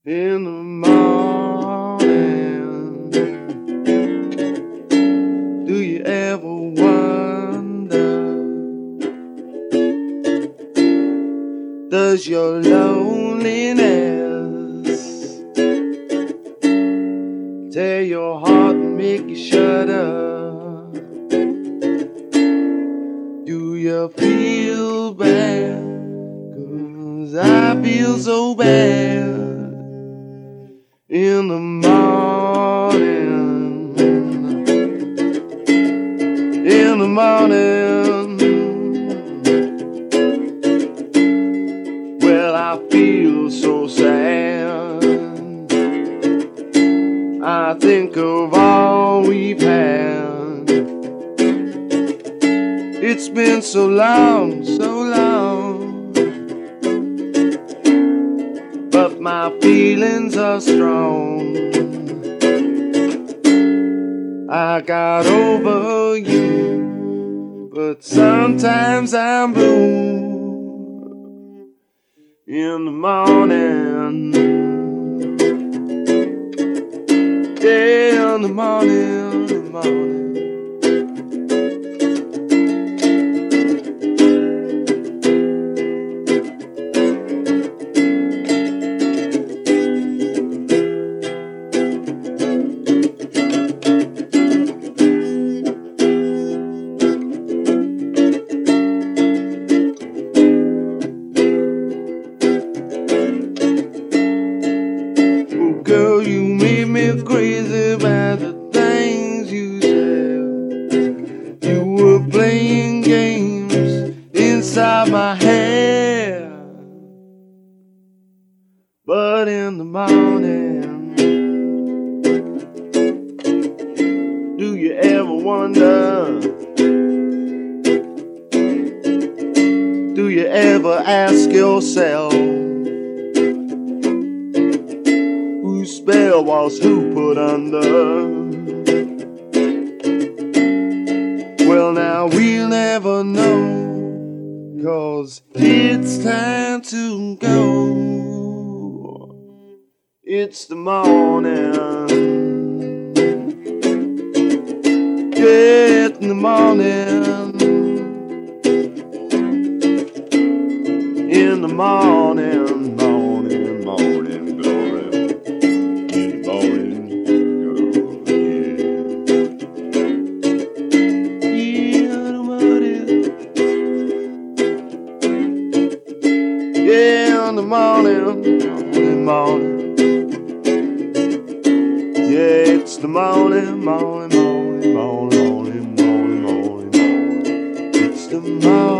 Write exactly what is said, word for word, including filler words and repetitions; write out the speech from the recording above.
In the morning, do you ever wonder, does your loneliness tear your heart and make you shudder? Do you feel bad? 'Cause I feel so bad. In the morning, in the morning, well, I feel so sad. I think of all we've had. It's been so long, so long, but my feelings are strong. I got over you, but sometimes I'm blue. In the morning, yeah, in the morning, in the morning. Girl, you made me crazy by the things you said. You were playing games inside my head. But in the morning, do you ever wonder, do you ever ask yourself, whose spell was who put under? Well, now we'll never know, 'cause it's time to go. It's the morning, yeah, it's the morning, in the morning, morning, morning glory. Yeah, in the morning, morning, morning. Yeah, it's the morning, morning, morning, morning, morning, morning, morning, morning. It's the morning.